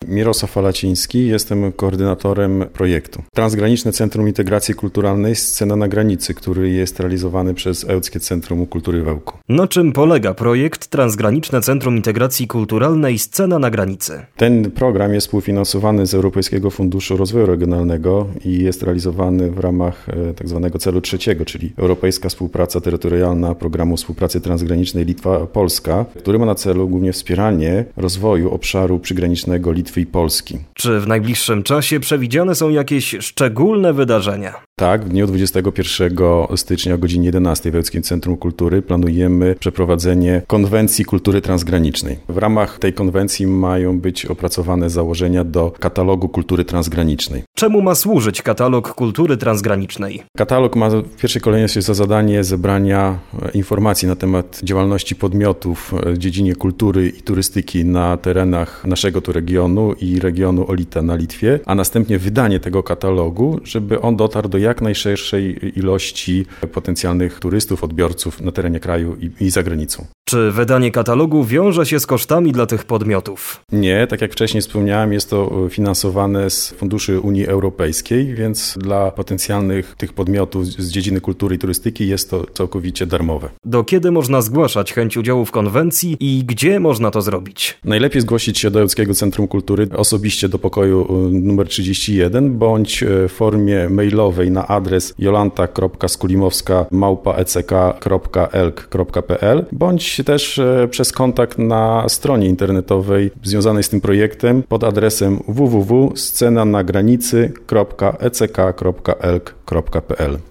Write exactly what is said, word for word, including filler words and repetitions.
Mirosław Falaciński, jestem koordynatorem projektu Transgraniczne Centrum Integracji Kulturalnej Scena na Granicy, który jest realizowany przez Ełckie Centrum Kultury w Ełku. Na czym polega projekt Transgraniczne Centrum Integracji Kulturalnej Scena na Granicy? Ten program jest współfinansowany z Europejskiego Funduszu Rozwoju Regionalnego i jest realizowany w ramach tzw. celu trzeciego, czyli Europejska Współpraca Terytorialna Programu Współpracy Transgranicznej Litwa-Polska, który ma na celu głównie wspieranie rozwoju obszaru przygranicznego Litwy i Polski. Czy w najbliższym czasie przewidziane są jakieś szczególne wydarzenia? Tak, w dniu dwudziestego pierwszego stycznia o godzinie jedenastej w Ełckim Centrum Kultury planujemy przeprowadzenie konwencji kultury transgranicznej. W ramach tej konwencji mają być opracowane założenia do katalogu kultury transgranicznej. Czemu ma służyć katalog kultury transgranicznej? Katalog ma w pierwszej kolejności za zadanie zebrania informacji na temat działalności podmiotów w dziedzinie kultury i turystyki na terenach naszego tu regionu i regionu Olita na Litwie, a następnie wydanie tego katalogu, żeby on dotarł do jak najszerszej ilości potencjalnych turystów, odbiorców na terenie kraju i, i za granicą. Czy wydanie katalogu wiąże się z kosztami dla tych podmiotów? Nie, tak jak wcześniej wspomniałem, jest to finansowane z funduszy Unii Europejskiej, więc dla potencjalnych tych podmiotów z dziedziny kultury i turystyki jest to całkowicie darmowe. Do kiedy można zgłaszać chęć udziału w konwencji i gdzie można to zrobić? Najlepiej zgłosić się do Ełckiego Centrum Kultury osobiście do pokoju numer trzydzieści jeden bądź w formie mailowej na adres jolanta kropka skulimowska małpa e c k kropka elk kropka p l bądź też przez kontakt na stronie internetowej związanej z tym projektem pod adresem w w w kropka scena na granicy kropka e c k kropka elk kropka p l.